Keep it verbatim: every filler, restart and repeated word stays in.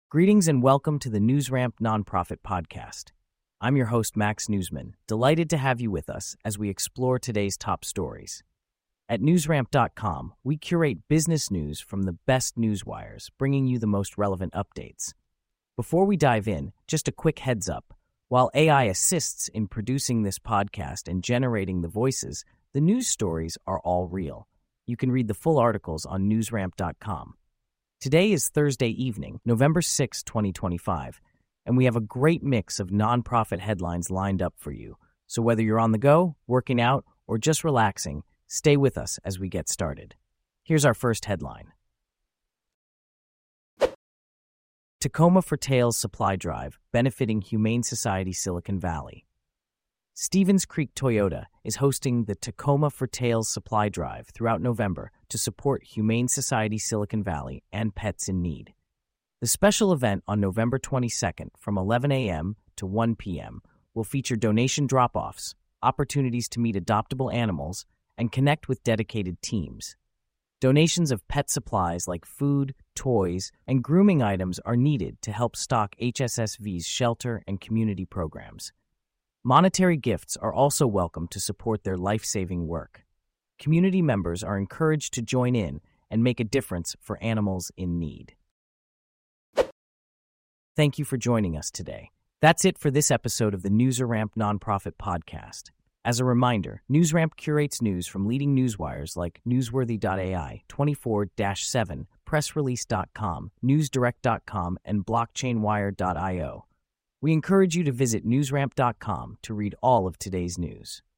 Greetings and welcome to the NewsRamp Nonprofit Podcast. I'm your host, Max Newsman, delighted to have you with us as we explore today's top stories. At newsramp dot com, we curate business news from the best newswires, bringing you the most relevant updates. Before we dive in, just a quick heads up. While A I assists in producing this podcast and generating the voices, the news stories are all real. You can read the full articles on newsramp dot com. Today is Thursday evening, November sixth, twenty twenty-five, and we have a great mix of nonprofit headlines lined up for you. So whether you're on the go, working out, or just relaxing, stay with us as we get started. Here's our first headline. Tacoma for Tails Supply Drive, benefiting Humane Society Silicon Valley. Stevens Creek Toyota is hosting the Tacoma for Tails Supply Drive throughout November to support Humane Society Silicon Valley and pets in need. The special event on November twenty-second from eleven a.m. to one p.m. will feature donation drop-offs, opportunities to meet adoptable animals, and connect with dedicated teams. Donations of pet supplies like food, toys, and grooming items are needed to help stock H S S V's shelter and community programs. Monetary gifts are also welcome to support their life-saving work. Community members are encouraged to join in and make a difference for animals in need. Thank you for joining us today. That's it for this episode of the NewsRamp Nonprofit Podcast. As a reminder, NewsRamp curates news from leading newswires like newsworthy dot A I, twenty-four seven, press release dot com, news direct dot com, and blockchain wire dot io. We encourage you to visit newsramp dot com to read all of today's news.